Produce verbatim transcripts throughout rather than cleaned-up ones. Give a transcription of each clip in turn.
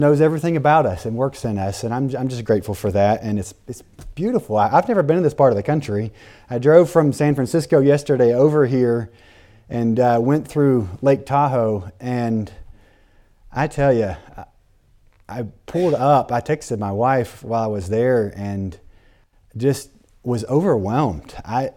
knows everything about us and works in us, and I'm I'm just grateful for that. And it's it's beautiful. I, I've never been in this part of the country. I drove from San Francisco yesterday over here, and uh, went through Lake Tahoe, and I tell you, I, I pulled up. I texted my wife while I was there, and just was overwhelmed. I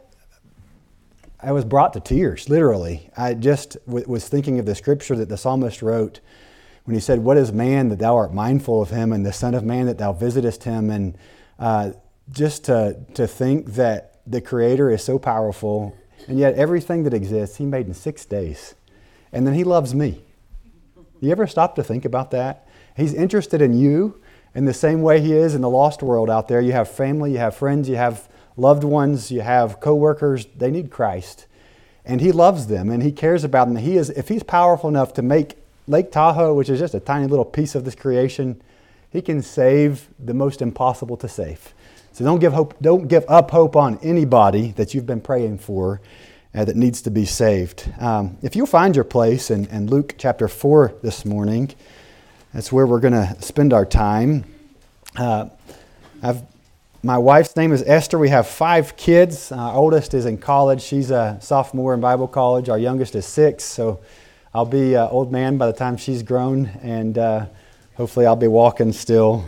I was brought to tears, literally. I just w- was thinking of the scripture that the psalmist wrote when he said, "What is man that thou art mindful of him, and the son of man that thou visitest him?" And uh, just to to think that the Creator is so powerful, and yet everything that exists, He made in six days. And then He loves me. You ever stop to think about that? He's interested in you in the same way He is in the lost world out there. You have family, you have friends, you have loved ones, you have co-workers. They need Christ. And He loves them, and He cares about them. He is, if He's powerful enough to make Lake Tahoe, which is just a tiny little piece of this creation, He can save the most impossible to save. So don't give hope. Don't give up hope on anybody that you've been praying for uh, that needs to be saved. Um, if you'll find your place in, in Luke chapter four this morning, that's where we're going to spend our time. Uh, I've, my wife's name is Esther. We have five kids. Our oldest is in college. She's a sophomore in Bible college. Our youngest is six. So I'll be an old man by the time she's grown, and uh, hopefully I'll be walking still.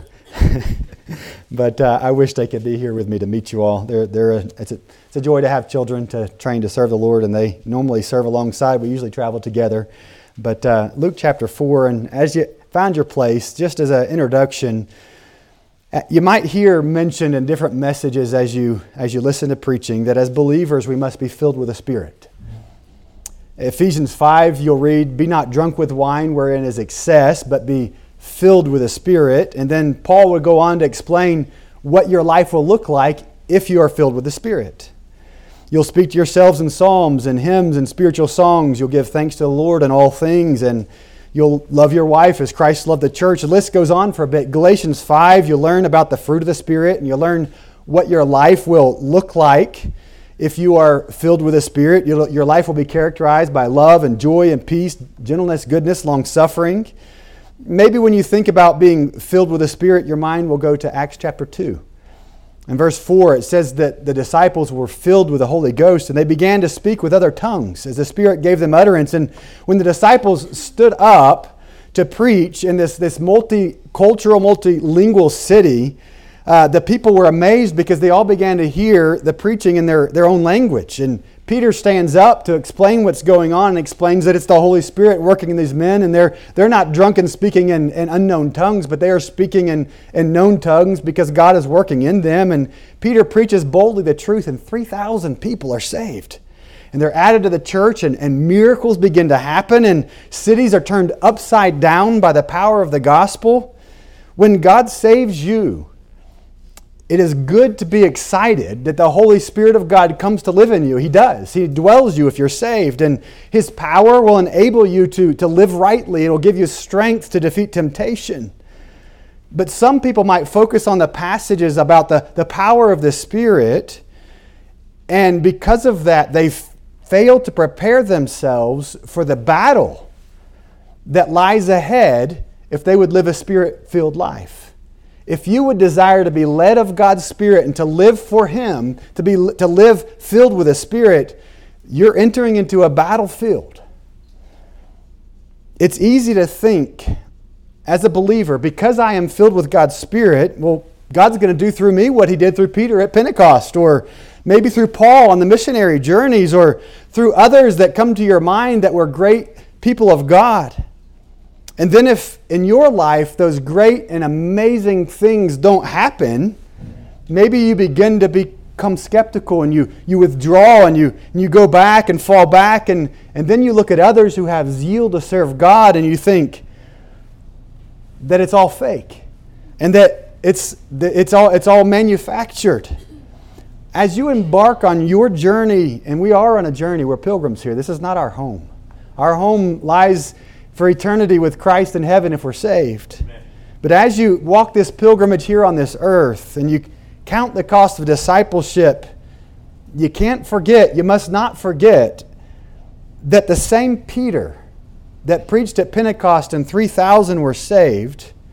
But uh, I wish they could be here with me to meet you all. They're, they're a, it's, a, it's a joy to have children to train to serve the Lord, and they normally serve alongside. We usually travel together. But uh, Luke chapter four, and as you find your place, just as an introduction, you might hear mentioned in different messages as you as you listen to preaching that as believers we must be filled with the Spirit. Ephesians five, you'll read, "Be not drunk with wine wherein is excess, but be filled with the Spirit." And then Paul would go on to explain what your life will look like if you are filled with the Spirit. You'll speak to yourselves in psalms and hymns and spiritual songs. You'll give thanks to the Lord in all things, and you'll love your wife as Christ loved the church. The list goes on for a bit. Galatians five, you'll learn about the fruit of the Spirit, and you'll learn what your life will look like if you are filled with the Spirit. You'll, your life will be characterized by love and joy and peace, gentleness, goodness, long-suffering. Maybe when you think about being filled with the Spirit, your mind will go to Acts chapter two. In verse four, it says that the disciples were filled with the Holy Ghost, and they began to speak with other tongues as the Spirit gave them utterance. And when the disciples stood up to preach in this, this multicultural, multilingual city, uh, the people were amazed because they all began to hear the preaching in their, their own language. And Peter stands up to explain what's going on and explains that it's the Holy Spirit working in these men, and they're they're not drunk and speaking in, in unknown tongues, but they are speaking in, in known tongues because God is working in them. And Peter preaches boldly the truth, and three thousand people are saved. And they're added to the church, and, and miracles begin to happen, and cities are turned upside down by the power of the gospel. When God saves you, it is good to be excited that the Holy Spirit of God comes to live in you. He does. He dwells you if you're saved. And His power will enable you to, to live rightly. It will give you strength to defeat temptation. But some people might focus on the passages about the, the power of the Spirit. And because of that, they fail to prepare themselves for the battle that lies ahead if they would live a Spirit-filled life. If you would desire to be led of God's Spirit and to live for Him, to be to live filled with the Spirit, you're entering into a battlefield. It's easy to think as a believer, because I am filled with God's Spirit, well, God's going to do through me what He did through Peter at Pentecost, or maybe through Paul on the missionary journeys, or through others that come to your mind that were great people of God. And then if in your life those great and amazing things don't happen, maybe you begin to become skeptical, and you, you withdraw, and you, and you go back and fall back, and, and then you look at others who have zeal to serve God, and you think that it's all fake and that it's, it's, all, it's all manufactured. As you embark on your journey, and we are on a journey, we're pilgrims here. This is not our home. Our home lies for eternity with Christ in heaven if we're saved. Amen. But as you walk this pilgrimage here on this earth and you count the cost of discipleship, you can't forget, you must not forget that the same Peter that preached at Pentecost and three thousand were saved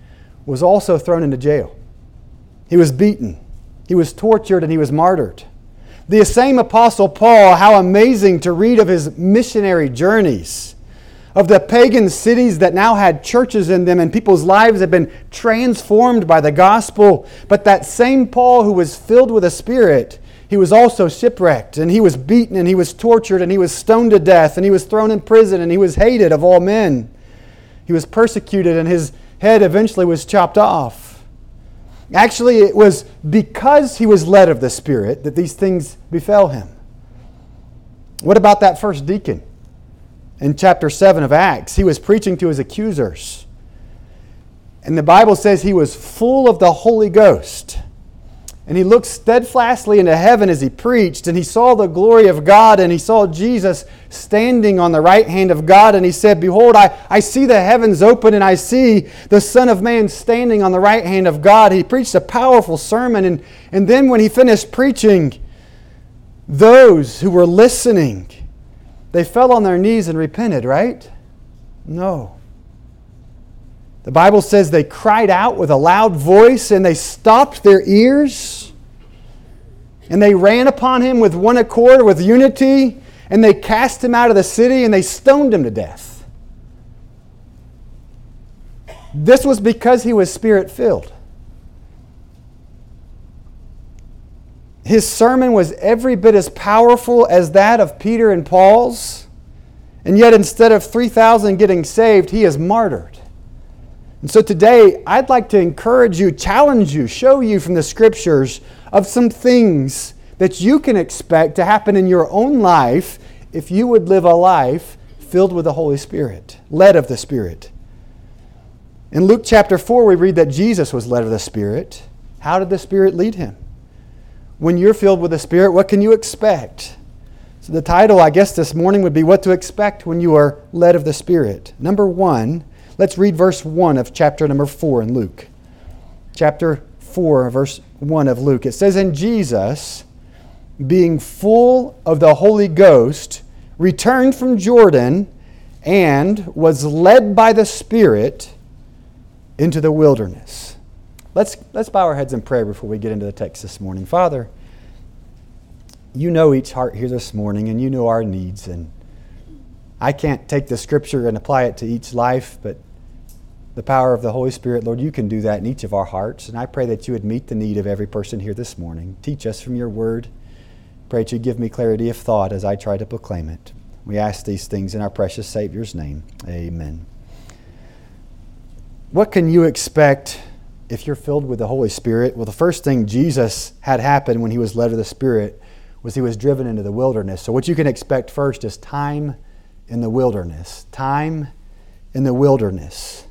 was also thrown into jail. He was beaten. He was tortured and he was martyred. The same Apostle Paul, how amazing to read of his missionary journeys, of the pagan cities that now had churches in them and people's lives had been transformed by the gospel. But that same Paul who was filled with the Spirit, he was also shipwrecked and he was beaten and he was tortured and he was stoned to death and he was thrown in prison and he was hated of all men. He was persecuted and his head eventually was chopped off. Actually, it was because he was led of the Spirit that these things befell him. What about that first deacon? In chapter seven of Acts, he was preaching to his accusers. And the Bible says he was full of the Holy Ghost. And he looked steadfastly into heaven as he preached, and he saw the glory of God, and he saw Jesus standing on the right hand of God, and he said, "Behold, I, I see the heavens open, and I see the Son of Man standing on the right hand of God." He preached a powerful sermon, and, and then when he finished preaching, those who were listening, they fell on their knees and repented, right? No. The Bible says they cried out with a loud voice and they stopped their ears and they ran upon him with one accord, with unity, and they cast him out of the city and they stoned him to death. This was because he was Spirit-filled. His sermon was every bit as powerful as that of Peter and Paul's, and yet instead of three thousand getting saved, he is martyred. And so today, I'd like to encourage you, challenge you, show you from the Scriptures of some things that you can expect to happen in your own life if you would live a life filled with the Holy Spirit, led of the Spirit. In Luke chapter four, we read that Jesus was led of the Spirit. How did the Spirit lead him? When you're filled with the Spirit, what can you expect? So the title, I guess, this morning would be What to Expect When You Are Led of the Spirit. Number one, let's read verse one of chapter number four in Luke. Chapter four, verse one of Luke. It says, "And Jesus, being full of the Holy Ghost, returned from Jordan and was led by the Spirit into the wilderness." Let's, let's bow our heads in prayer before we get into the text this morning. Father, you know each heart here this morning and you know our needs, and I can't take the Scripture and apply it to each life, but the power of the Holy Spirit, Lord, you can do that in each of our hearts. And I pray that you would meet the need of every person here this morning. Teach us from your word. Pray that you give me clarity of thought as I try to proclaim it. We ask these things in our precious Savior's name. Amen. What can you expect if you're filled with the Holy Spirit? Well, the first thing Jesus had happen when he was led of the Spirit was he was driven into the wilderness. So what you can expect first is time in the wilderness. Time in the wilderness.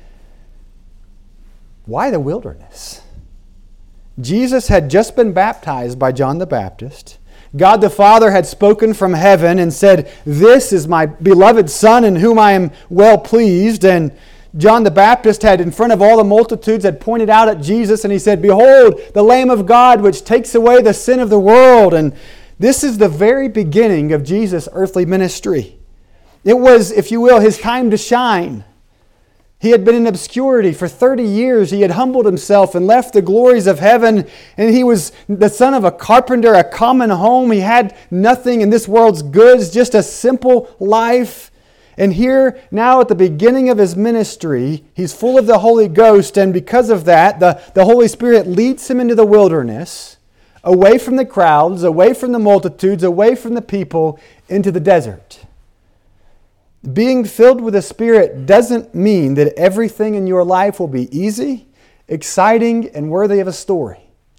Why the wilderness? Jesus had just been baptized by John the Baptist. God the Father had spoken from heaven and said, "This is my beloved Son in whom I am well pleased." And John the Baptist had, in front of all the multitudes, had pointed out at Jesus and he said, "Behold, the Lamb of God which takes away the sin of the world." And this is the very beginning of Jesus' earthly ministry. It was, if you will, his time to shine. He had been in obscurity for thirty years. He had humbled himself and left the glories of heaven. And he was the son of a carpenter, a common home. He had nothing in this world's goods, just a simple life. And here, now at the beginning of his ministry, he's full of the Holy Ghost. And because of that, the, the Holy Spirit leads him into the wilderness, away from the crowds, away from the multitudes, away from the people, into the desert. Being filled with the Spirit doesn't mean that everything in your life will be easy, exciting, and worthy of a story.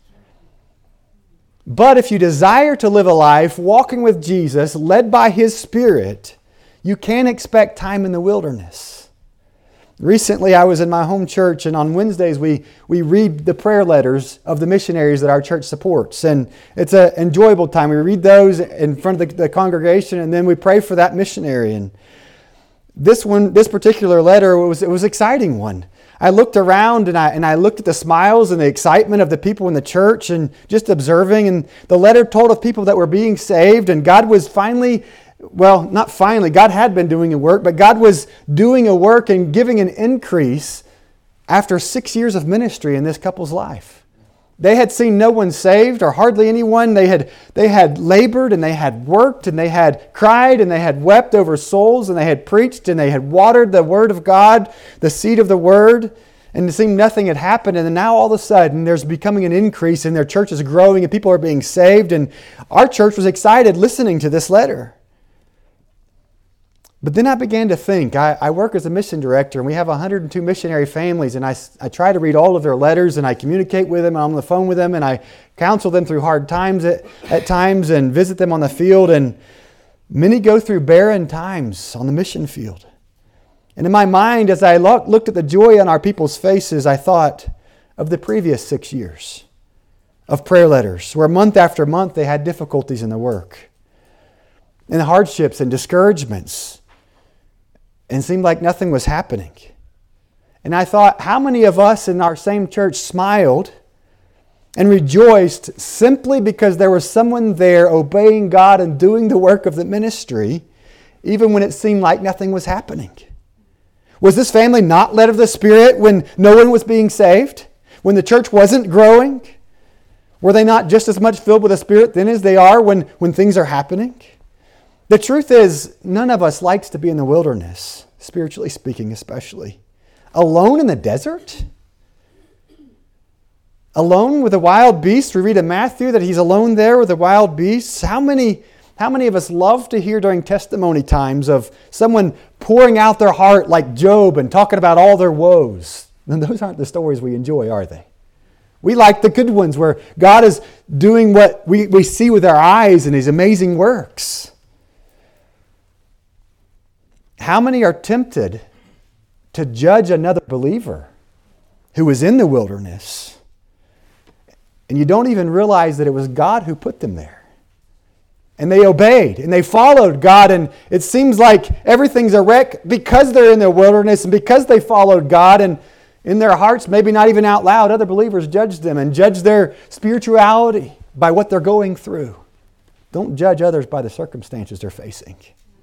But if you desire to live a life walking with Jesus, led by His Spirit, you can expect time in the wilderness. Recently, I was in my home church, and on Wednesdays we, we read the prayer letters of the missionaries that our church supports. And it's an enjoyable time. We read those in front of the, the congregation, and then we pray for that missionary. And This one, this particular letter was it was an exciting one. I looked around and I and I looked at the smiles and the excitement of the people in the church and just observing. And the letter told of people that were being saved, and God was finally, well, not finally, God had been doing a work, but God was doing a work and giving an increase after six years of ministry in this couple's life. They had seen no one saved or hardly anyone. They had, they had labored and they had worked and they had cried and they had wept over souls and they had preached and they had watered the Word of God, the seed of the Word, and it seemed nothing had happened. And then now all of a sudden there's becoming an increase and their church is growing and people are being saved. And our church was excited listening to this letter. But then I began to think, I, I work as a mission director and we have one hundred two missionary families, and I, I try to read all of their letters and I communicate with them, and I'm on the phone with them and I counsel them through hard times at, at times and visit them on the field, and many go through barren times on the mission field. And in my mind, as I look, looked at the joy on our people's faces, I thought of the previous six years of prayer letters, where month after month they had difficulties in the work and hardships and discouragements, and it seemed like nothing was happening. And I thought, how many of us in our same church smiled and rejoiced simply because there was someone there obeying God and doing the work of the ministry, even when it seemed like nothing was happening? Was this family not led of the Spirit when no one was being saved? When the church wasn't growing? Were they not just as much filled with the Spirit then as they are when, when things are happening? The truth is, none of us likes to be in the wilderness, spiritually speaking especially. Alone in the desert? Alone with the wild beasts? We read in Matthew that he's alone there with the wild beasts. How many, how many of us love to hear during testimony times of someone pouring out their heart like Job and talking about all their woes? And those aren't the stories we enjoy, are they? We like the good ones where God is doing what we, we see with our eyes in His amazing works. How many are tempted to judge another believer who is in the wilderness, and you don't even realize that it was God who put them there? And they obeyed and they followed God, and it seems like everything's a wreck because they're in the wilderness and because they followed God, and in their hearts, maybe not even out loud, other believers judge them and judge their spirituality by what they're going through. Don't judge others by the circumstances they're facing.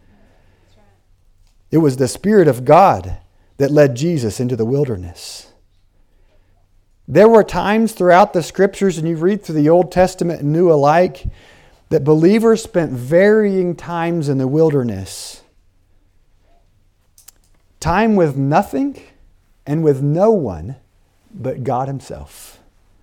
It was the Spirit of God that led Jesus into the wilderness. There were times throughout the Scriptures, and you read through the Old Testament and New alike, that believers spent varying times in the wilderness. Time with nothing and with no one but God Himself.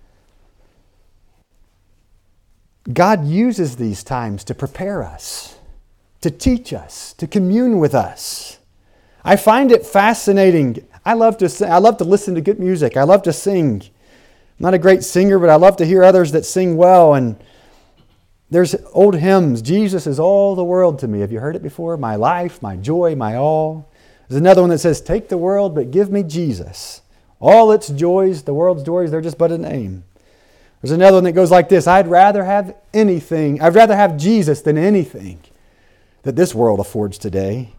God uses these times to prepare us, to teach us, to commune with us. I find it fascinating. I love to sing, I love to listen to good music. I love to sing. I'm not a great singer, but I love to hear others that sing well. And there's old hymns. Jesus is all the world to me. Have you heard it before? My life, my joy, my all. There's another one that says, take the world, but give me Jesus. All its joys, the world's joys, they're just but a name. There's another one that goes like this. I'd rather have anything. I'd rather have Jesus than anything that this world affords today.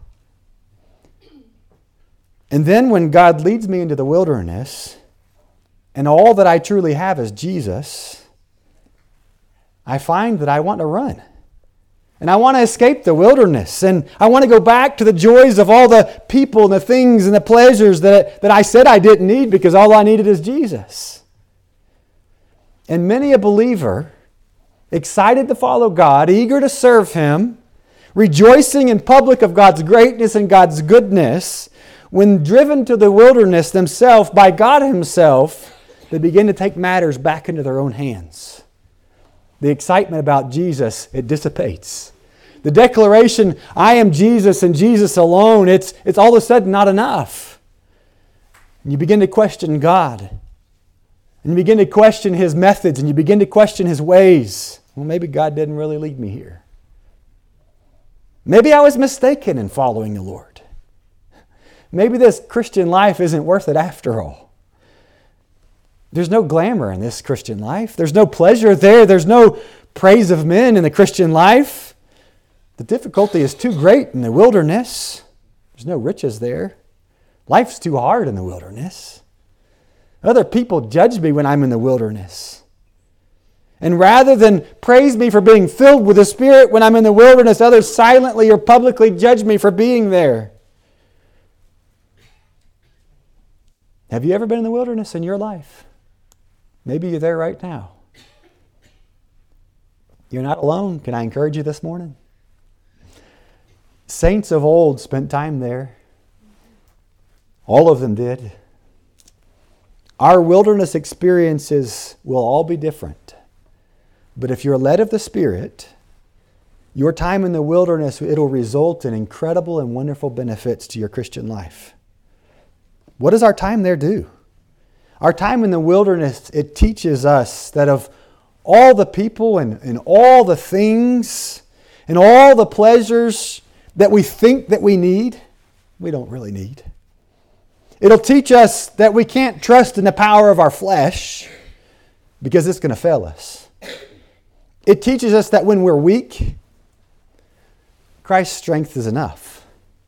And then when God leads me into the wilderness, and all that I truly have is Jesus, I find that I want to run. And I want to escape the wilderness. And I want to go back to the joys of all the people and the things and the pleasures that, that I said I didn't need because all I needed is Jesus. And many a believer, excited to follow God, eager to serve Him, rejoicing in public of God's greatness and God's goodness, when driven to the wilderness themselves by God Himself, they begin to take matters back into their own hands. The excitement about Jesus, it dissipates. The declaration, I am Jesus and Jesus alone, it's, it's all of a sudden not enough. And you begin to question God. And you begin to question His methods, and you begin to question His ways. Well, maybe God didn't really lead me here. Maybe I was mistaken in following the Lord. Maybe this Christian life isn't worth it after all. There's no glamour in this Christian life. There's no pleasure there. There's no praise of men in the Christian life. The difficulty is too great in the wilderness. There's no riches there. Life's too hard in the wilderness. Other people judge me when I'm in the wilderness. And rather than praise me for being filled with the Spirit when I'm in the wilderness, others silently or publicly judge me for being there. Have you ever been in the wilderness in your life? Maybe you're there right now. You're not alone. Can I encourage you this morning? Saints of old spent time there. All of them did. Our wilderness experiences will all be different. But if you're led of the Spirit, your time in the wilderness, it'll result in incredible and wonderful benefits to your Christian life. What does our time there do? Our time in the wilderness, it teaches us that of all the people and, and all the things and all the pleasures that we think that we need, we don't really need. It'll teach us that we can't trust in the power of our flesh because it's going to fail us. It teaches us that when we're weak, Christ's strength is enough.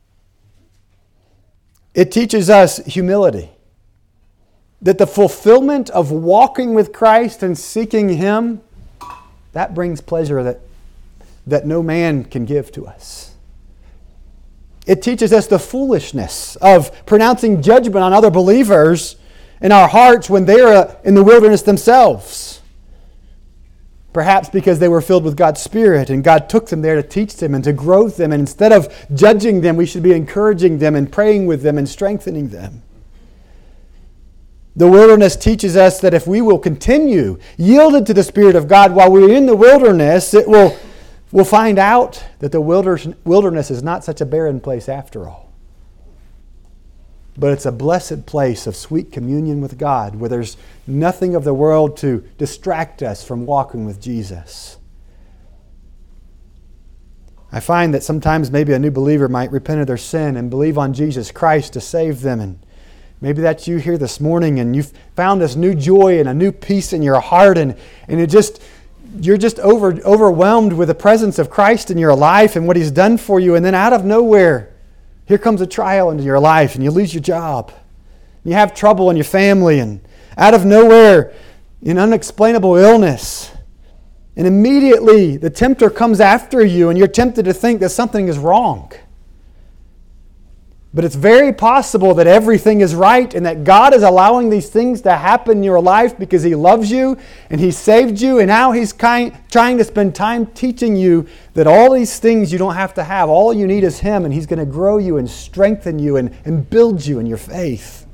It teaches us humility. That the fulfillment of walking with Christ and seeking Him, that brings pleasure that, that no man can give to us. It teaches us the foolishness of pronouncing judgment on other believers in our hearts when they are in the wilderness themselves. Perhaps because they were filled with God's Spirit and God took them there to teach them and to grow them. And instead of judging them, we should be encouraging them and praying with them and strengthening them. The wilderness teaches us that if we will continue yielded to the Spirit of God while we're in the wilderness, it will we'll find out that the wilderness is not such a barren place after all. But it's a blessed place of sweet communion with God where there's nothing of the world to distract us from walking with Jesus. I find that sometimes maybe a new believer might repent of their sin and believe on Jesus Christ to save them. And maybe that's you here this morning and you've found this new joy and a new peace in your heart and, and it just... You're just over, overwhelmed with the presence of Christ in your life and what He's done for you. And then out of nowhere, here comes a trial into your life and you lose your job. You have trouble in your family and out of nowhere, an unexplainable illness. And immediately the tempter comes after you and you're tempted to think that something is wrong. But it's very possible that everything is right and that God is allowing these things to happen in your life because He loves you and He saved you. And now He's kind, trying to spend time teaching you that all these things you don't have to have. All you need is Him, and He's going to grow you and strengthen you and, and build you in your faith.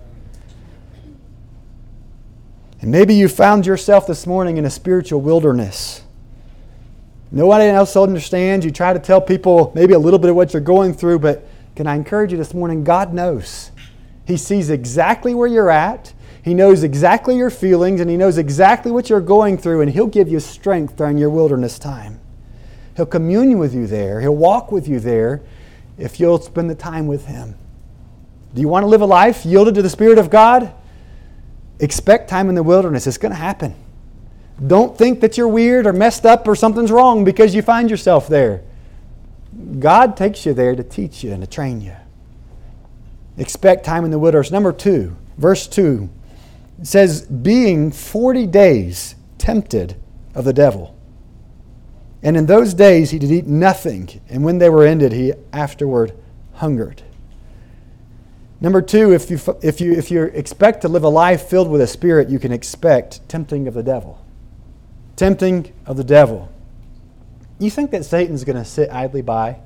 And maybe you found yourself this morning in a spiritual wilderness. Nobody else understands. You try to tell people maybe a little bit of what you're going through, but can I encourage you this morning? God knows. He sees exactly where you're at. He knows exactly your feelings and He knows exactly what you're going through, and He'll give you strength during your wilderness time. He'll commune with you there. He'll walk with you there if you'll spend the time with Him. Do you want to live a life yielded to the Spirit of God? Expect time in the wilderness. It's going to happen. Don't think that you're weird or messed up or something's wrong because you find yourself there. God takes you there to teach you and to train you. Expect time in the wilderness. Number two, verse two, it says, being forty days tempted of the devil. And in those days he did eat nothing, and when they were ended, he afterward hungered. Number two, if you if you if you expect to live a life filled with a Spirit, you can expect tempting of the devil. Tempting of the devil. You think that Satan's going to sit idly by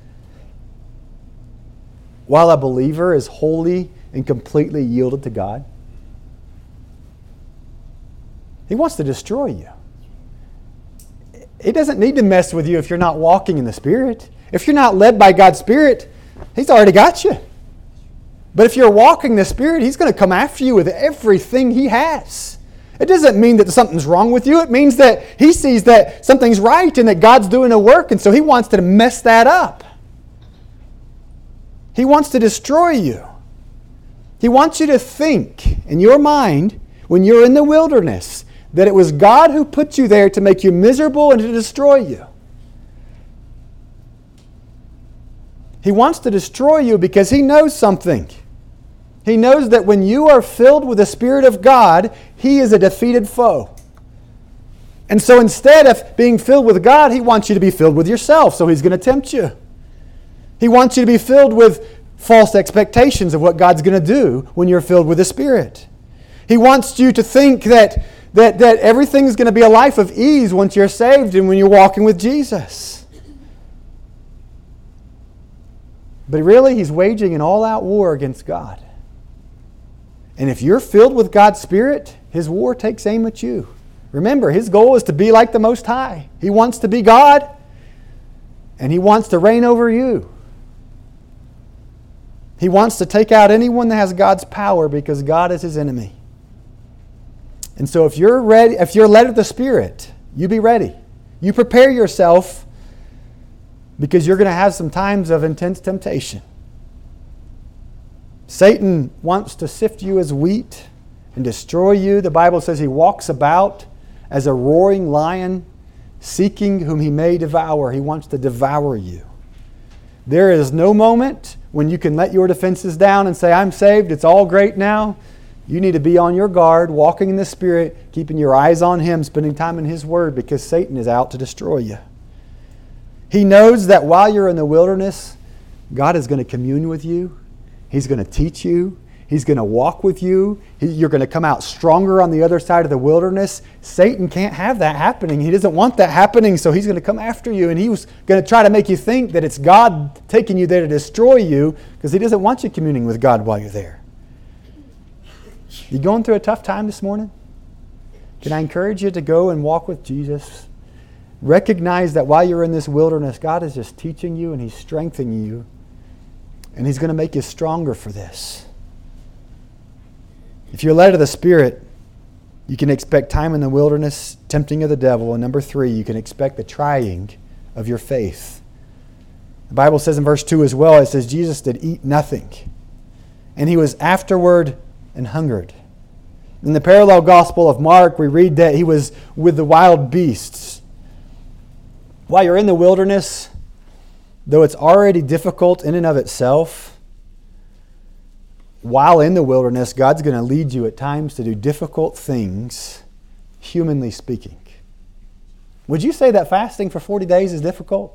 while a believer is wholly and completely yielded to God? He wants to destroy you. He doesn't need to mess with you if you're not walking in the Spirit. If you're not led by God's Spirit, He's already got you. But if you're walking the Spirit, He's going to come after you with everything He has. It doesn't mean that something's wrong with you. It means that He sees that something's right and that God's doing a work, and so He wants to mess that up. He wants to destroy you. He wants you to think in your mind, when you're in the wilderness, that it was God who put you there to make you miserable and to destroy you. He wants to destroy you because He knows something. He knows that when you are filled with the Spirit of God, He is a defeated foe. And so instead of being filled with God, He wants you to be filled with yourself. So He's going to tempt you. He wants you to be filled with false expectations of what God's going to do when you're filled with the Spirit. He wants you to think that, that, that everything's going to be a life of ease once you're saved and when you're walking with Jesus. But really, he's waging an all-out war against God. And if you're filled with God's Spirit, his war takes aim at you. Remember, his goal is to be like the Most High. He wants to be God, and he wants to reign over you. He wants to take out anyone that has God's power because God is his enemy. And so if you're ready, if you're led of the Spirit, you be ready. You prepare yourself because you're going to have some times of intense temptation. Satan wants to sift you as wheat and destroy you. The Bible says he walks about as a roaring lion, seeking whom he may devour. He wants to devour you. There is no moment when you can let your defenses down and say, I'm saved, it's all great now. You need to be on your guard, walking in the Spirit, keeping your eyes on him, spending time in his word, because Satan is out to destroy you. He knows that while you're in the wilderness, God is going to commune with you. He's going to teach you. He's going to walk with you. He, you're going to come out stronger on the other side of the wilderness. Satan can't have that happening. He doesn't want that happening, so he's going to come after you. And he was going to try to make you think that it's God taking you there to destroy you, because he doesn't want you communing with God while you're there. You going through a tough time this morning? Can I encourage you to go and walk with Jesus? Recognize that while you're in this wilderness, God is just teaching you and he's strengthening you. And he's going to make you stronger for this. If you're led of the Spirit, you can expect time in the wilderness, tempting of the devil. And number three, you can expect the trying of your faith. The Bible says in verse two as well, it says, Jesus did eat nothing, and he was afterward and hungered. In the parallel gospel of Mark, we read that he was with the wild beasts. While you're in the wilderness, though it's already difficult in and of itself, while in the wilderness, God's going to lead you at times to do difficult things, humanly speaking. Would you say that fasting for forty days is difficult?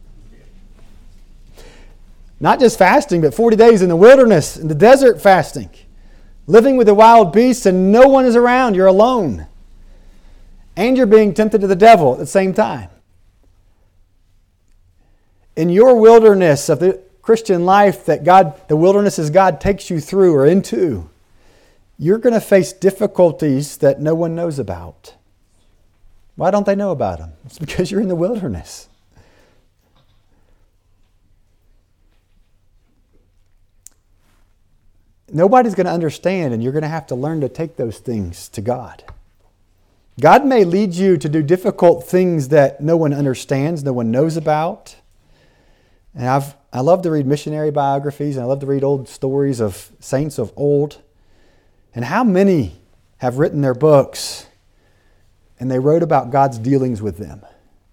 Not just fasting, but forty days in the wilderness, in the desert fasting. Living with the wild beasts and no one is around. You're alone. And you're being tempted to the devil at the same time. In your wilderness of the Christian life that God, the wildernesses God takes you through or into, you're going to face difficulties that no one knows about. Why don't they know about them? It's because you're in the wilderness. Nobody's going to understand, and you're going to have to learn to take those things to God. God may lead you to do difficult things that no one understands, no one knows about. And I've I love to read missionary biographies, and I love to read old stories of saints of old. And how many have written their books and they wrote about God's dealings with them?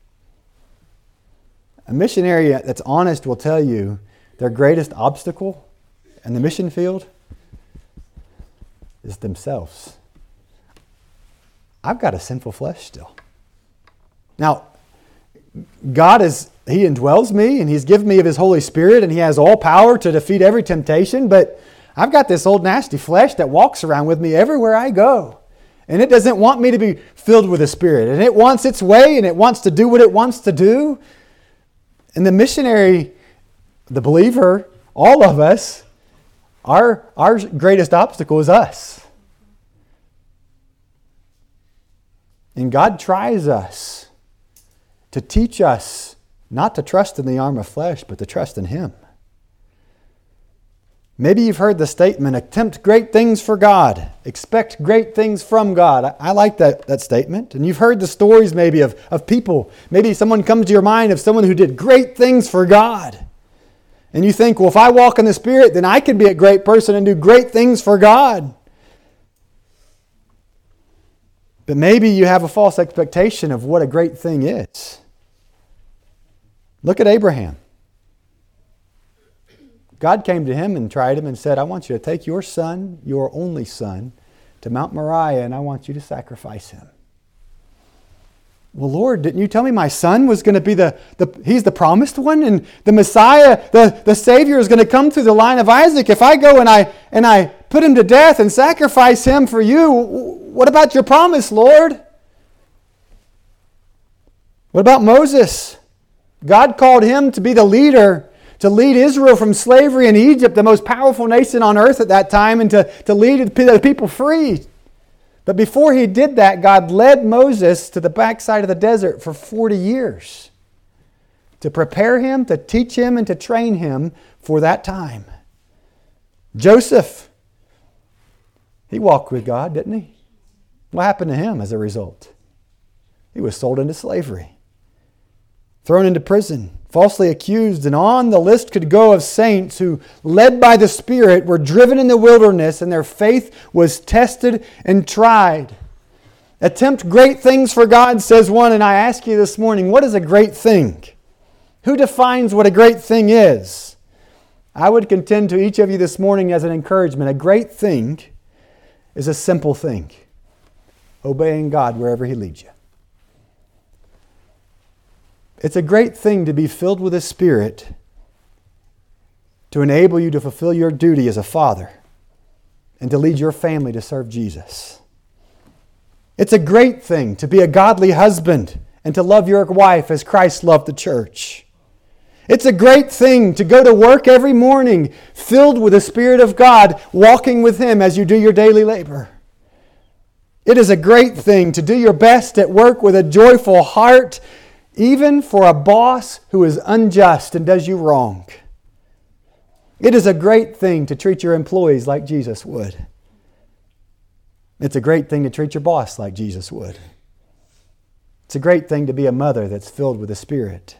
A missionary that's honest will tell you their greatest obstacle in the mission field is themselves. I've got a sinful flesh still. Now, God is, He indwells me and He's given me of His Holy Spirit and He has all power to defeat every temptation, but I've got this old nasty flesh that walks around with me everywhere I go. And it doesn't want me to be filled with the Spirit. And it wants its way and it wants to do what it wants to do. And the missionary, the believer, all of us, our, our greatest obstacle is us. And God tries us to teach us not to trust in the arm of flesh, but to trust in Him. Maybe you've heard the statement, attempt great things for God. Expect great things from God. I, I like that, that statement. And you've heard the stories maybe of, of people. Maybe someone comes to your mind of someone who did great things for God. And you think, well, if I walk in the Spirit, then I can be a great person and do great things for God. But maybe you have a false expectation of what a great thing is. Look at Abraham. God came to him and tried him and said, I want you to take your son, your only son, to Mount Moriah, and I want you to sacrifice him. Well, Lord, didn't you tell me my son was going to be the, the he's the promised one, and the Messiah, the, the Savior is going to come through the line of Isaac. If I go and I and I put him to death and sacrifice him for you, what about your promise, Lord? What about Moses? God called him to be the leader, to lead Israel from slavery in Egypt, the most powerful nation on earth at that time, and to, to lead the people free. But before he did that, God led Moses to the backside of the desert for forty years to prepare him, to teach him, and to train him for that time. Joseph, he walked with God, didn't he? What happened to him as a result? He was sold into slavery, thrown into prison, falsely accused, and on the list could go of saints who, led by the Spirit, were driven in the wilderness and their faith was tested and tried. Attempt great things for God, says one, and I ask you this morning, what is a great thing? Who defines what a great thing is? I would contend to each of you this morning as an encouragement, a great thing is a simple thing, obeying God wherever He leads you. It's a great thing to be filled with the Spirit to enable you to fulfill your duty as a father and to lead your family to serve Jesus. It's a great thing to be a godly husband and to love your wife as Christ loved the church. It's a great thing to go to work every morning filled with the Spirit of God, walking with Him as you do your daily labor. It is a great thing to do your best at work with a joyful heart, even for a boss who is unjust and does you wrong. It is a great thing to treat your employees like Jesus would. It's a great thing to treat your boss like Jesus would. It's a great thing to be a mother that's filled with the Spirit.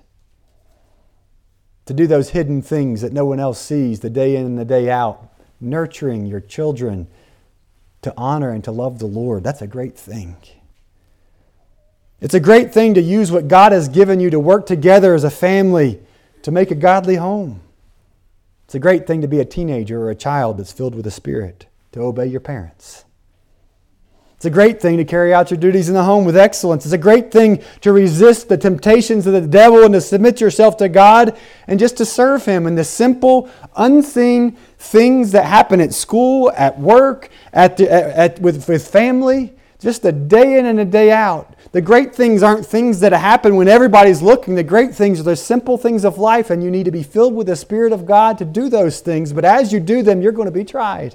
To do those hidden things that no one else sees the day in and the day out. Nurturing your children to honor and to love the Lord. That's a great thing. It's a great thing to use what God has given you to work together as a family to make a godly home. It's a great thing to be a teenager or a child that's filled with the Spirit, to obey your parents. It's a great thing to carry out your duties in the home with excellence. It's a great thing to resist the temptations of the devil and to submit yourself to God and just to serve Him in the simple, unseen things that happen at school, at work, at, the, at, at with, with family, just a day in and a day out. The great things aren't things that happen when everybody's looking. The great things are the simple things of life, and you need to be filled with the Spirit of God to do those things. But as you do them, you're going to be tried.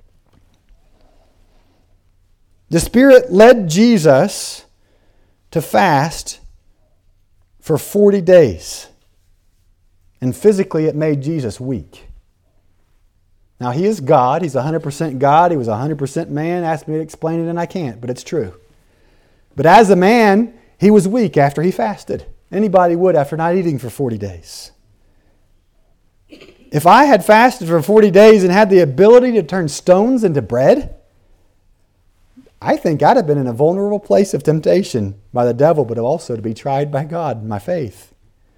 The Spirit led Jesus to fast for forty days. And physically it made Jesus weak. Now He is God. He's one hundred percent God. He was one hundred percent man. Ask me to explain it and I can't, but it's true. But as a man, He was weak after He fasted. Anybody would after not eating for forty days. If I had fasted for forty days and had the ability to turn stones into bread, I think I'd have been in a vulnerable place of temptation by the devil, but also to be tried by God in my faith.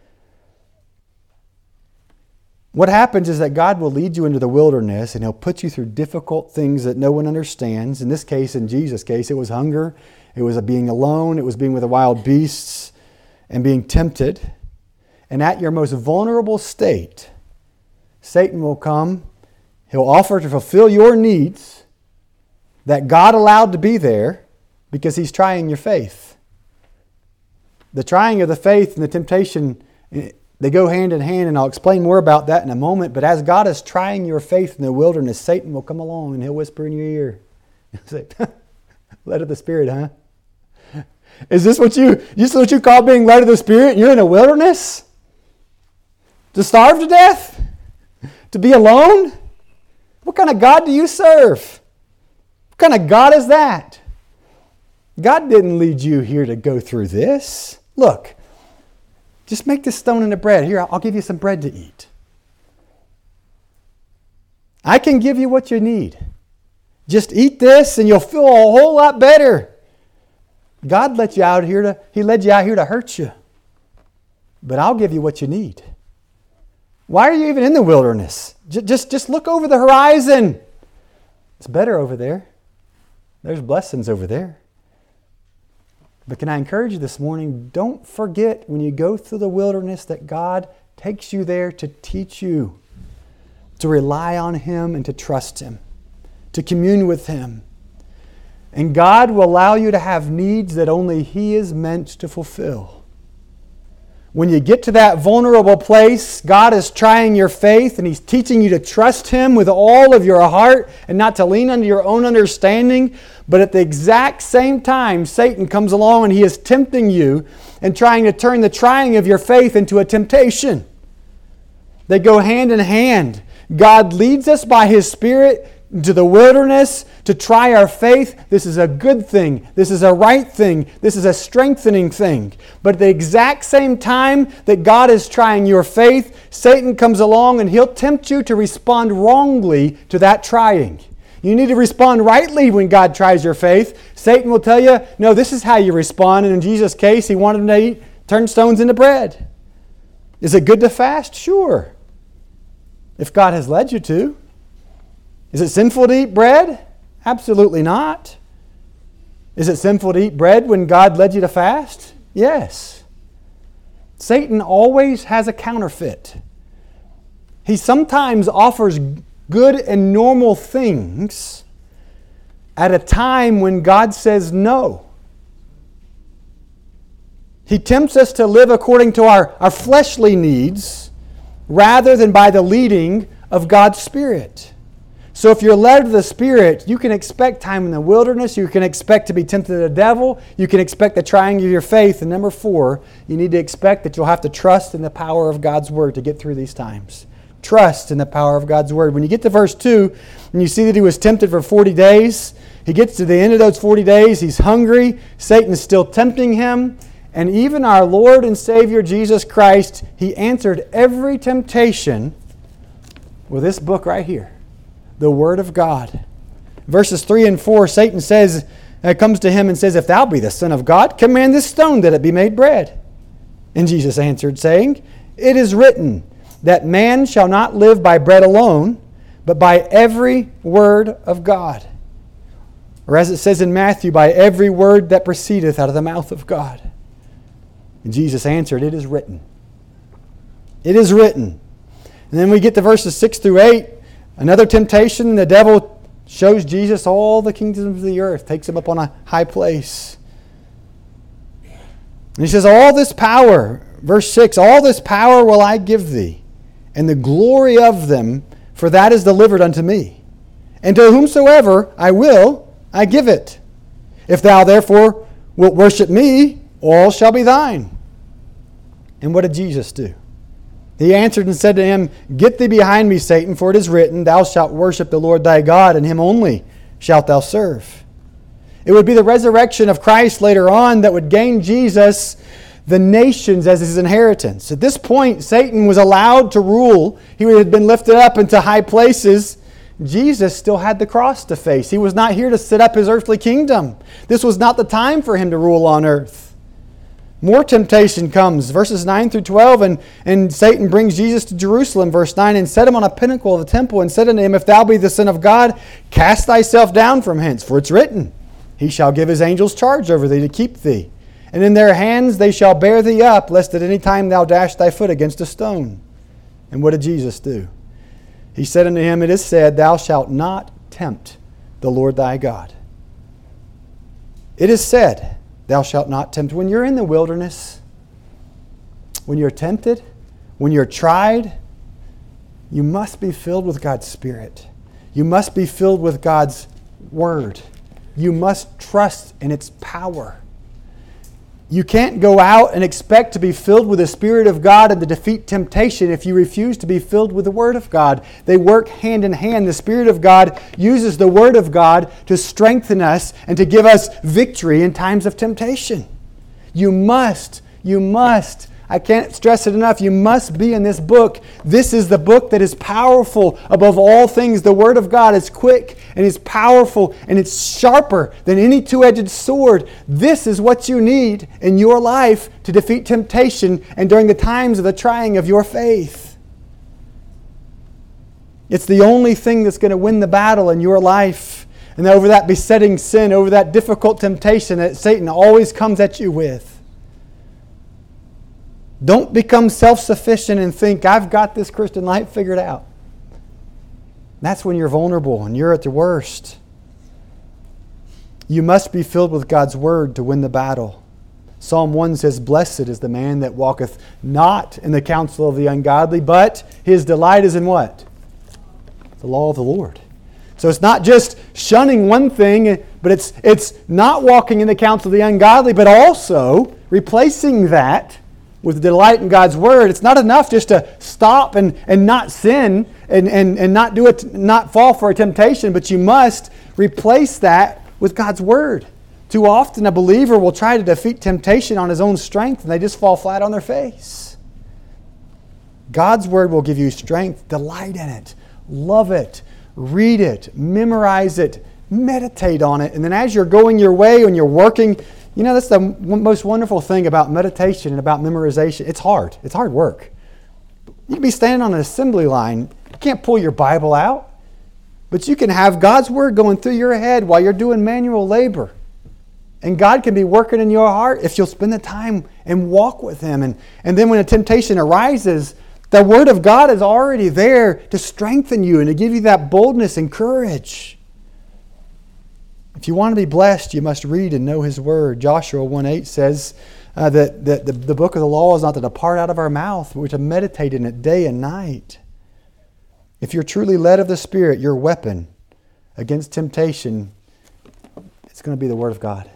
What happens is that God will lead you into the wilderness and He'll put you through difficult things that no one understands. In this case, in Jesus' case, it was hunger. It was being alone. It was being with the wild beasts and being tempted. And at your most vulnerable state, Satan will come. He'll offer to fulfill your needs that God allowed to be there because He's trying your faith. The trying of the faith and the temptation, they go hand in hand, and I'll explain more about that in a moment. But as God is trying your faith in the wilderness, Satan will come along and he'll whisper in your ear. He'll say, led of the Spirit, huh? Is this what you, this is what you call being led of the Spirit and you're in a wilderness? To starve to death? To be alone? What kind of God do you serve? What kind of God is that? God didn't lead you here to go through this. Look, just make this stone into bread. Here, I'll give you some bread to eat. I can give you what you need. Just eat this and you'll feel a whole lot better. God let you out here to, He led you out here to hurt you. But I'll give you what you need. Why are you even in the wilderness? Just, just, just look over the horizon. It's better over there. There's blessings over there. But can I encourage you this morning, don't forget when you go through the wilderness that God takes you there to teach you to rely on Him and to trust Him, to commune with Him. And God will allow you to have needs that only He is meant to fulfill. When you get to that vulnerable place, God is trying your faith and He's teaching you to trust Him with all of your heart and not to lean on your own understanding. But at the exact same time, Satan comes along and he is tempting you and trying to turn the trying of your faith into a temptation. They go hand in hand. God leads us by His Spirit to the wilderness to try our faith. This is a good thing. This is a right thing. This is a strengthening thing. But at the exact same time that God is trying your faith, Satan comes along and he'll tempt you to respond wrongly to that trying. You need to respond rightly when God tries your faith. Satan will tell you, no, this is how you respond. And in Jesus' case, he wanted them to eat, turn stones into bread. Is it good to fast? Sure. If God has led you to. Is it sinful to eat bread? Absolutely not. Is it sinful to eat bread when God led you to fast? Yes. Satan always has a counterfeit. He sometimes offers good and normal things at a time when God says no. He tempts us to live according to our, our fleshly needs rather than by the leading of God's Spirit. So if you're led of the Spirit, you can expect time in the wilderness. You can expect to be tempted of the devil. You can expect the trying of your faith. And number four, you need to expect that you'll have to trust in the power of God's Word to get through these times. Trust in the power of God's Word. When you get to verse two, and you see that he was tempted for forty days, he gets to the end of those forty days. He's hungry. Satan is still tempting him. And even our Lord and Savior Jesus Christ, He answered every temptation with this book right here. The Word of God. Verses three and four, Satan says, uh, comes to him and says, if thou be the Son of God, command this stone that it be made bread. And Jesus answered, saying, it is written that man shall not live by bread alone, but by every word of God. Or as it says in Matthew, by every word that proceedeth out of the mouth of God. And Jesus answered, it is written. It is written. And then we get to verses six through eight. Another temptation, the devil shows Jesus all the kingdoms of the earth, takes him up on a high place. And he says, all this power, verse six, all this power will I give thee, and the glory of them, for that is delivered unto me. And to whomsoever I will, I give it. If thou therefore wilt worship me, all shall be thine. And what did Jesus do? He answered and said to him, get thee behind me, Satan, for it is written, thou shalt worship the Lord thy God, and Him only shalt thou serve. It would be the resurrection of Christ later on that would gain Jesus the nations as His inheritance. At this point, Satan was allowed to rule. He had been lifted up into high places. Jesus still had the cross to face. He was not here to set up His earthly kingdom. This was not the time for Him to rule on earth. More temptation comes, verses nine through twelve, and, and Satan brings Jesus to Jerusalem, verse nine, and set Him on a pinnacle of the temple, and said unto Him, if thou be the Son of God, cast thyself down from hence, for it's written, He shall give His angels charge over thee to keep thee. And in their hands they shall bear thee up, lest at any time thou dash thy foot against a stone. And what did Jesus do? He said unto him, it is said, thou shalt not tempt the Lord thy God. It is said, thou shalt not tempt. When you're in the wilderness, when you're tempted, when you're tried, you must be filled with God's Spirit. You must be filled with God's Word. You must trust in its power. You can't go out and expect to be filled with the Spirit of God and to defeat temptation if you refuse to be filled with the Word of God. They work hand in hand. The Spirit of God uses the Word of God to strengthen us and to give us victory in times of temptation. You must, you must, I can't stress it enough, you must be in this book. This is the book that is powerful above all things. The Word of God is quick and it's powerful and it's sharper than any two-edged sword. This is what you need in your life to defeat temptation and during the times of the trying of your faith. It's the only thing that's going to win the battle in your life. and over that besetting sin, over that difficult temptation that Satan always comes at you with. Don't become self-sufficient and think, I've got this Christian life figured out. That's when you're vulnerable and you're at the worst. You must be filled with God's Word to win the battle. Psalm one says, blessed is the man that walketh not in the counsel of the ungodly, but his delight is in what? The law of the Lord. So it's not just shunning one thing, but it's, it's not walking in the counsel of the ungodly, but also replacing that with delight in God's Word. It's not enough just to stop and, and not sin and, and, and not do it, not fall for a temptation, but you must replace that with God's Word. Too often a believer will try to defeat temptation on his own strength and they just fall flat on their face. God's Word will give you strength. Delight in it. Love it. Read it. Memorize it. Meditate on it. And then as you're going your way, when you're working, you know, that's the most wonderful thing about meditation and about memorization. It's hard. It's hard work. You can be standing on an assembly line. You can't pull your Bible out. But you can have God's Word going through your head while you're doing manual labor. And God can be working in your heart if you'll spend the time and walk with Him. And, and then when a temptation arises, the Word of God is already there to strengthen you and to give you that boldness and courage. If you want to be blessed, you must read and know His Word. Joshua one eight says uh, that, that the, the book of the law is not to depart out of our mouth, but we're to meditate in it day and night. If you're truly led of the Spirit, your weapon against temptation, it's going to be the Word of God.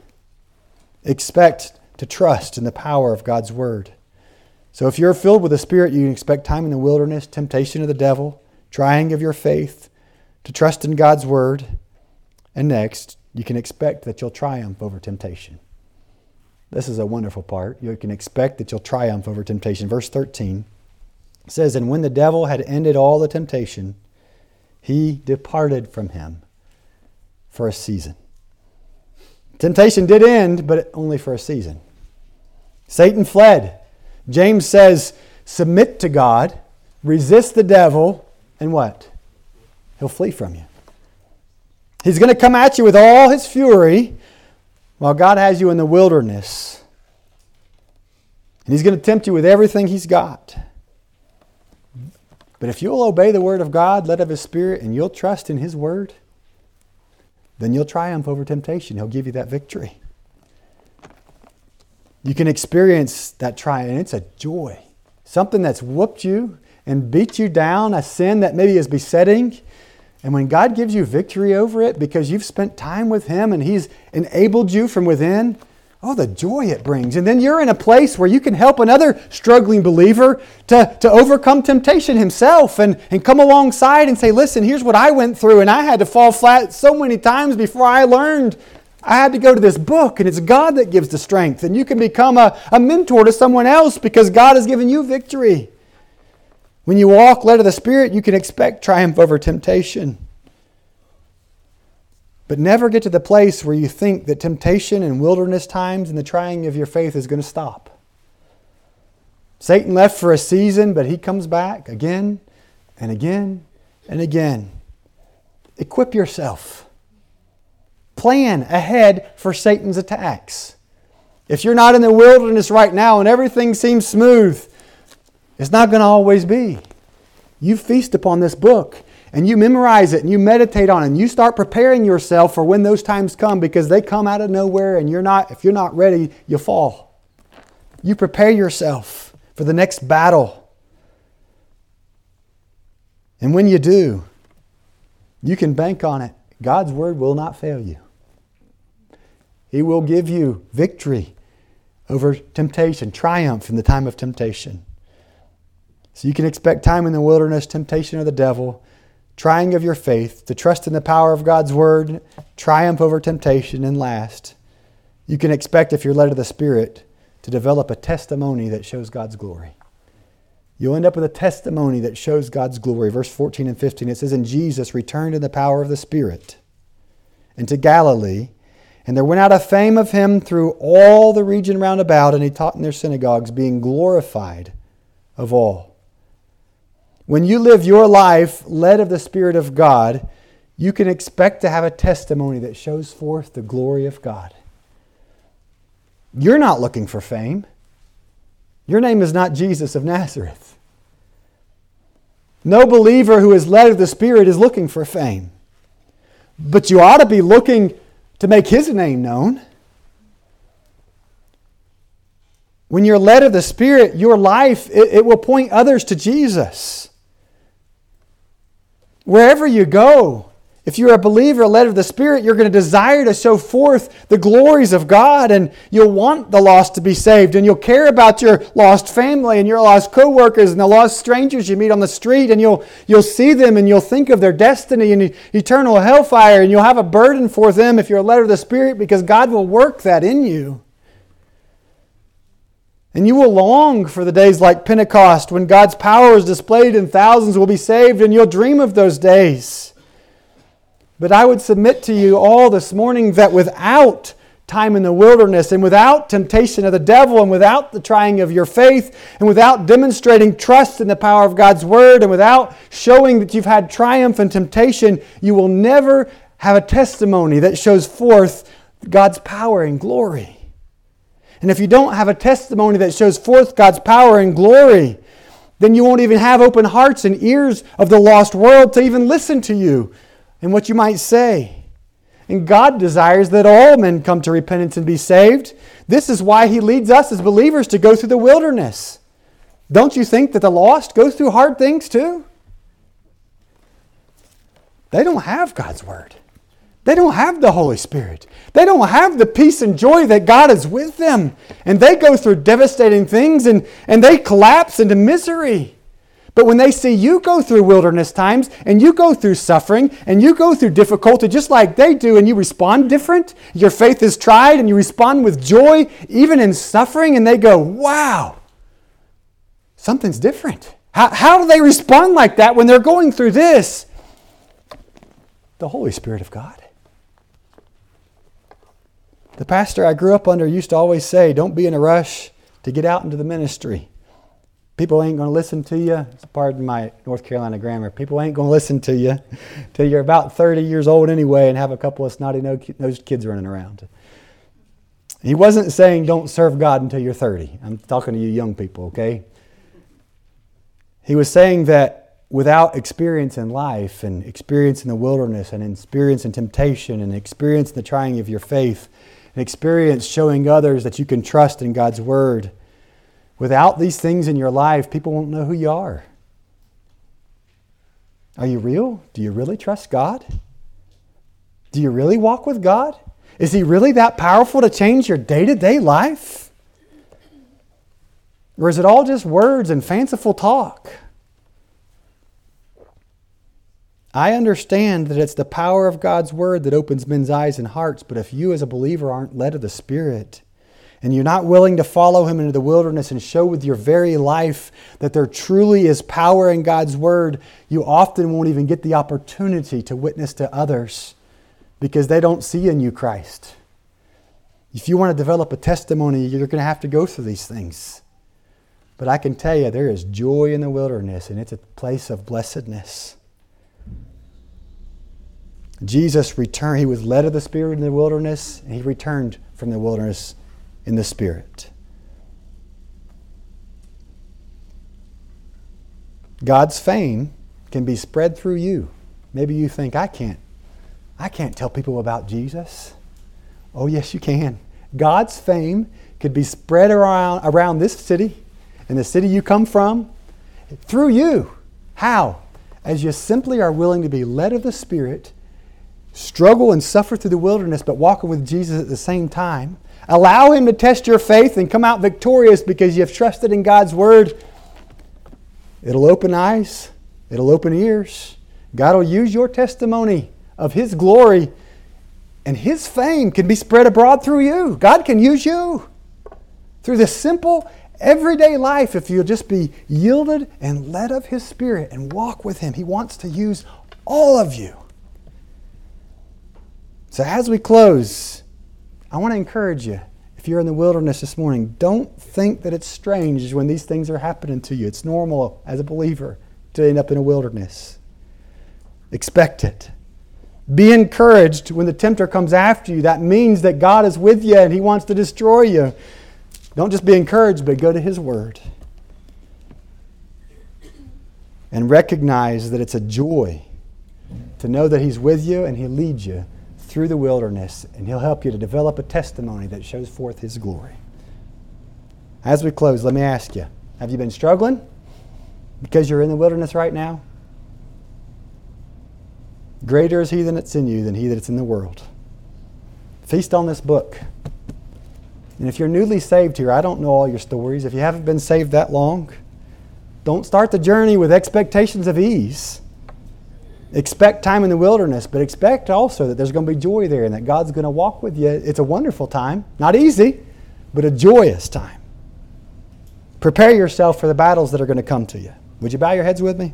Expect to trust in the power of God's Word. So if you're filled with the Spirit, you can expect time in the wilderness, temptation of the devil, trying of your faith, to trust in God's Word. And next, you can expect that you'll triumph over temptation. This is a wonderful part. You can expect that you'll triumph over temptation. Verse thirteen says, and when the devil had ended all the temptation, he departed from him for a season. Temptation did end, but only for a season. Satan fled. James says, submit to God, resist the devil, and what? He'll flee from you. He's going to come at you with all his fury while God has you in the wilderness. And he's going to tempt you with everything he's got. But if you'll obey the Word of God, led of His Spirit, and you'll trust in His Word, then you'll triumph over temptation. He'll give you that victory. You can experience that triumph, and it's a joy. Something that's whooped you and beat you down, a sin that maybe is besetting. And when God gives you victory over it because you've spent time with Him and He's enabled you from within, oh, the joy it brings. And then you're in a place where you can help another struggling believer to, to overcome temptation himself and, and come alongside and say, listen, here's what I went through and I had to fall flat so many times before I learned. I had to go to this book, and it's God that gives the strength. And you can become a, a mentor to someone else because God has given you victory. When you walk led of the Spirit, you can expect triumph over temptation. But never get to the place where you think that temptation and wilderness times and the trying of your faith is going to stop. Satan left for a season, but he comes back again and again and again. Equip yourself. Plan ahead for Satan's attacks. If you're not in the wilderness right now and everything seems smooth, it's not going to always be. You feast upon this book. And you memorize it and you meditate on it and you start preparing yourself for when those times come, because they come out of nowhere and you're not, if you're not ready, you fall. You prepare yourself for the next battle. And when you do, you can bank on it. God's Word will not fail you. He will give you victory over temptation, triumph in the time of temptation. So you can expect time in the wilderness, temptation of the devil, trying of your faith, to trust in the power of God's Word, triumph over temptation, and last, you can expect, if you're led of the Spirit, to develop a testimony that shows God's glory. You'll end up with a testimony that shows God's glory. Verse fourteen and fifteen, it says, and Jesus returned in the power of the Spirit into Galilee, and there went out a fame of Him through all the region round about, and He taught in their synagogues, being glorified of all. When you live your life led of the Spirit of God, you can expect to have a testimony that shows forth the glory of God. You're not looking for fame. Your name is not Jesus of Nazareth. No believer who is led of the Spirit is looking for fame. But you ought to be looking to make His name known. When you're led of the Spirit, your life, it, it will point others to Jesus. Wherever you go, if you're a believer led of the Spirit, you're going to desire to show forth the glories of God, and you'll want the lost to be saved, and you'll care about your lost family and your lost co-workers and the lost strangers you meet on the street, and you'll, you'll see them and you'll think of their destiny and eternal hellfire, and you'll have a burden for them if you're led of the Spirit, because God will work that in you. And you will long for the days like Pentecost when God's power is displayed and thousands will be saved, and you'll dream of those days. But I would submit to you all this morning that without time in the wilderness and without temptation of the devil and without the trying of your faith and without demonstrating trust in the power of God's Word and without showing that you've had triumph and temptation, you will never have a testimony that shows forth God's power and glory. And if you don't have a testimony that shows forth God's power and glory, then you won't even have open hearts and ears of the lost world to even listen to you and what you might say. And God desires that all men come to repentance and be saved. This is why He leads us as believers to go through the wilderness. Don't you think that the lost go through hard things too? They don't have God's Word. They don't have the Holy Spirit. They don't have the peace and joy that God is with them. And they go through devastating things and, and they collapse into misery. But when they see you go through wilderness times and you go through suffering and you go through difficulty just like they do and you respond different, your faith is tried and you respond with joy even in suffering, and they go, wow, something's different. How, how do they respond like that when they're going through this? The Holy Spirit of God. The pastor I grew up under used to always say, don't be in a rush to get out into the ministry. People ain't going to listen to you. Pardon my North Carolina grammar. People ain't going to listen to you till you're about thirty years old anyway and have a couple of snotty-nosed kids running around. He wasn't saying don't serve God until you're thirty. I'm talking to you young people, okay? He was saying that without experience in life and experience in the wilderness and experience in temptation and experience in the trying of your faith, an experience showing others that you can trust in God's Word. Without these things in your life, people won't know who you are. Are you real? Do you really trust God? Do you really walk with God? Is He really that powerful to change your day-to-day life? Or is it all just words and fanciful talk? I understand that it's the power of God's Word that opens men's eyes and hearts, but if you as a believer aren't led of the Spirit, and you're not willing to follow Him into the wilderness and show with your very life that there truly is power in God's Word, you often won't even get the opportunity to witness to others because they don't see in you Christ. If you want to develop a testimony, you're going to have to go through these things. But I can tell you, there is joy in the wilderness, and it's a place of blessedness. Jesus returned. He was led of the Spirit in the wilderness, and He returned from the wilderness in the Spirit. God's fame can be spread through you. Maybe you think, I can't, I can't tell people about Jesus. Oh, yes, you can. God's fame could be spread around, around this city and the city you come from through you. How? As you simply are willing to be led of the Spirit, struggle and suffer through the wilderness, but walking with Jesus at the same time. Allow Him to test your faith and come out victorious because you have trusted in God's Word. It'll open eyes. It'll open ears. God will use your testimony of His glory, and His fame can be spread abroad through you. God can use you through this simple, everyday life if you'll just be yielded and led of His Spirit and walk with Him. He wants to use all of you. So as we close, I want to encourage you, if you're in the wilderness this morning, don't think that it's strange when these things are happening to you. It's normal as a believer to end up in a wilderness. Expect it. Be encouraged when the tempter comes after you. That means that God is with you and He wants to destroy you. Don't just be encouraged, but go to His Word. And recognize that it's a joy to know that He's with you and He'll lead you through the wilderness, and He'll help you to develop a testimony that shows forth His glory. As we close, let me ask you, have you been struggling because you're in the wilderness right now? Greater is He that's in you than he that's in the world. Feast on this book. And if you're newly saved here, I don't know all your stories. If you haven't been saved that long, don't start the journey with expectations of ease. Expect time in the wilderness, but expect also that there's going to be joy there and that God's going to walk with you. It's a wonderful time. Not easy, but a joyous time. Prepare yourself for the battles that are going to come to you. Would you bow your heads with me?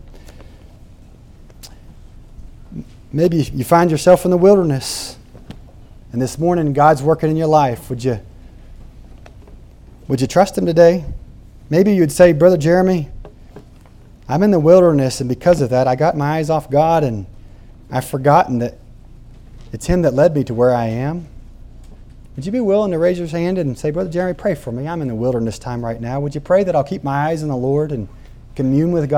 Maybe you find yourself in the wilderness, and this morning God's working in your life. Would you, would you trust Him today? Maybe you'd say, Brother Jeremy, I'm in the wilderness, and because of that, I got my eyes off God, and I've forgotten that it's Him that led me to where I am. Would you be willing to raise your hand and say, Brother Jeremy, pray for me. I'm in the wilderness time right now. Would you pray that I'll keep my eyes on the Lord and commune with God?